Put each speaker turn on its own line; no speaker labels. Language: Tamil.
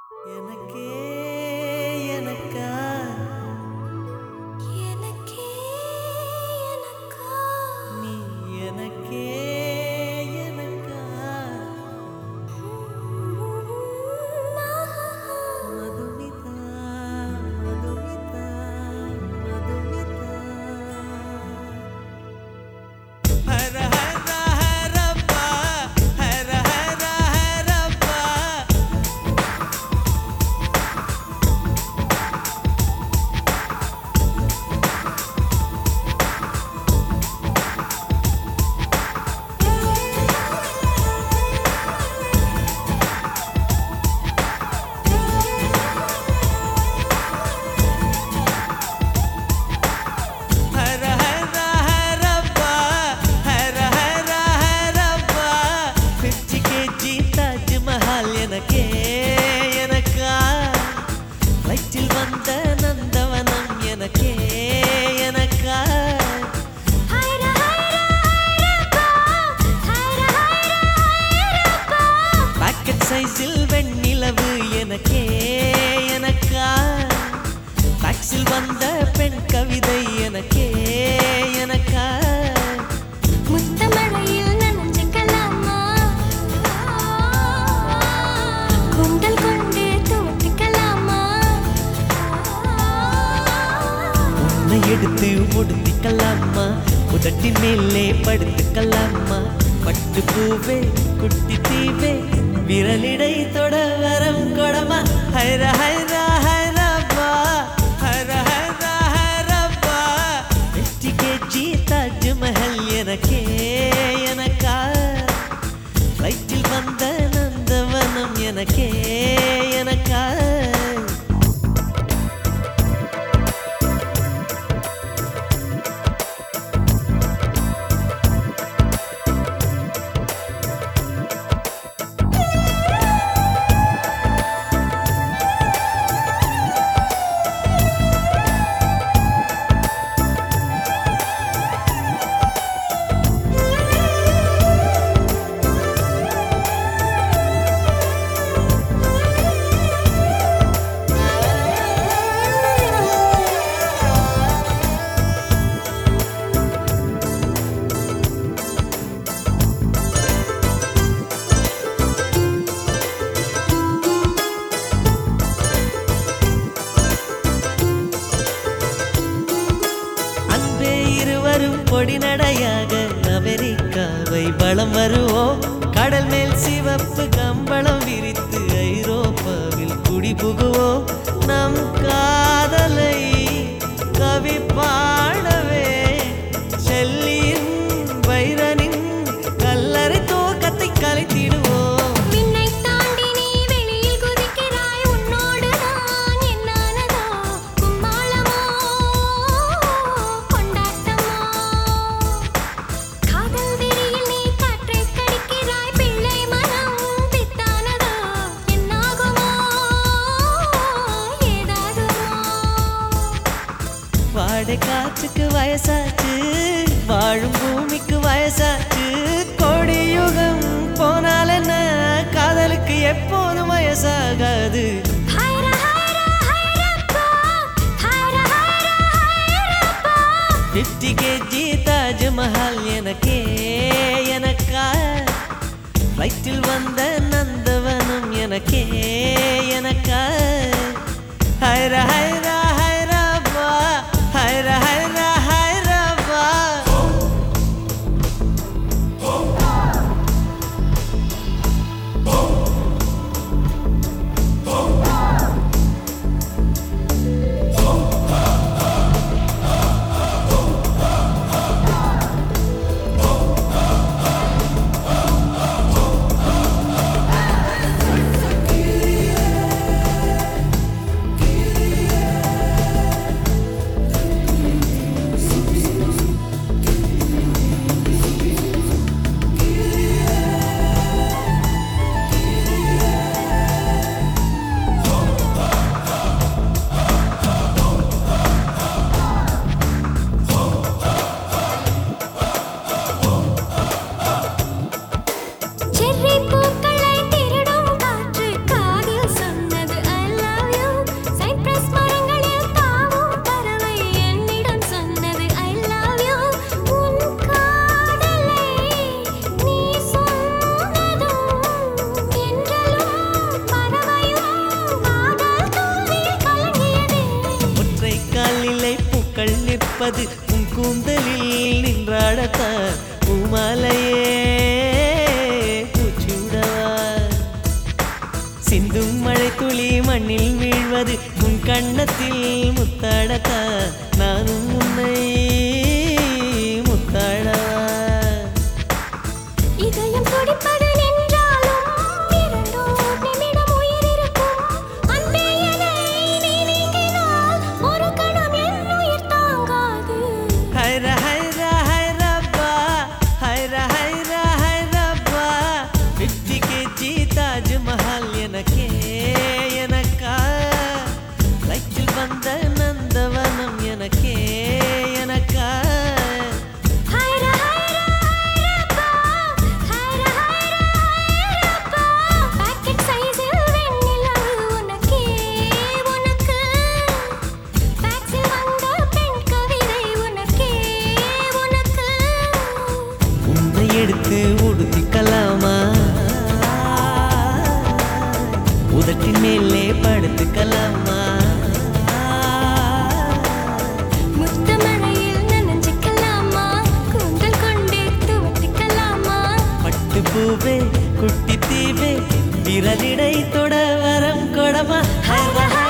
எனக்கே எனக்கா
எனக்கே எனக்கா
நீ எனக்கே எனக்கா மதுமிதா மதுமிதா மதுமிதா ஹர ஹர ஹரப்பா ஹர ஹர ஹரப்பா ஹர ஹர ஹரப்பா ஹர ஹர ஹரப்பா 50 kg தாஜ்மஹால் எனக்கே எனக்கா வயிற்றில் வந்த நந்தவனம் எனக்கே எனக்கா
ஹைர ஹைரப்பா ஹைர ஹைரப்பா
பாக்கெட் சைஸில் வெண்ணிலவு எனக்கே எனக்கா டாக்ஸில் வந்த பெண் கவிதை எனக்கே எனக்கா
முத்தமழையில் நனைஞ்சுக்கலாமா கூந்தல் கொண்டு துவட்டிக்கலாமா
உன்னை எடுத்து முடித்துக்கலாமா உதட்டின் மேலே படுத்துக்கலாமா பட்டு பூவே குட்டி தீவே விரலிடை தொட வரம் கொடமா ஹைர ஹைர ஹைரப்பா ஹர ஹர ஹரப்பா 50 kg தாஜ்மஹல் எனக்கே எனக்கா வயிற்றில் வந்த நந்தவனம் எனக்கே எனக்கா அன்பே இருவரும் பொடி நடையாக அமெரிக்காவை வலம் வருவோம் கடல் மேல் சிவப்பு கம்பளம் விரித்து ஐரோப்பாவில் குடி புகுவோம் நம் காதலை கவி பாடவே செல்லியின் வைரனின் கல்லறை தோக்கத்தை கலைத்திடுவோம்
விண்ணை தாண்டி நீ வெளியில் குதிக்கிறாய் உன்னோடு நான் என்னானதோ கும்மாளமோ கொண்டாட்டமோ காதல் வெறியில் நீ காற்றை கடிக்கிறாய் பிள்ளை மனம் பித்தானதோ என்னாகுமோ ஏதாகுமோ
வாடை காற்றுக்கு வயசாச்சு வாழும் பூமிக்கு வயசாச்சு கோடி யுகம் போனால் என்ன காதலுக்கு எப்போதும் வயசாகாது
ஹைர ஹைர ஹைரப்பா ஹைர ஹைர ஹைரப்பா
50 kg தாஜ்மஹால் எனக்கே எனக்கா வயிற்றில் வந்த நந்தவனம் எனக்கே எனக்கா ஹைர ஹைர ஹைரப்பா ஹைர ஹைர ஹைரப்பா வருவது உன் கூந்தலில் நின்றாடத்தான் பூமாலையே பூச்சிவிடவா சிந்தும் மழை துளி மண்ணில் வீழ்வது உன் கண்ணத்தில் முத்தாடத்தான் நானும் உன்னை முத்தாடவா
இதயம் துடிப்பது நின்றாலும் இரண்டோர் நிமிடம் உயிர் இருக்கும். அன்பே என்னை நீ நீங்கினால் ஒரு கணம் என் உயிர் தாங்காது.
ஹைரா ஹைரா ஹைரப்பா ஹைரா ஹைரா ஹைரப்பா 50 kg தாஜ்மஹால் எனக்கே எனக்கா ஃப்ளைட்டில் வந்த நந்தவனம் எனக்கே எனக்கா
ஹைரா ஹைரா ஹைரப்பா, ஹைரா ஹைரா ஹைரப்பா. பாக்கெட் சைஸில் வெண்ணிலவு உனக்கே உனக்கு. ஃபேக்ஸில் வந்த பெண் கவிதை உனக்கே உனக்கு.
உன்னை எடுத்து உடுத்திக்கலாமா உதட்டின் மேலே படுத்துக்கலாமா
முத்தமழையில் நனைஞ்சிக்கலாமா? கூந்தல் கொண்டே துவட்டிக்கலாமா?
பட்டு பூவே குட்டி தீவே விரலிடை தொட வரம் கொடமா ஹைரா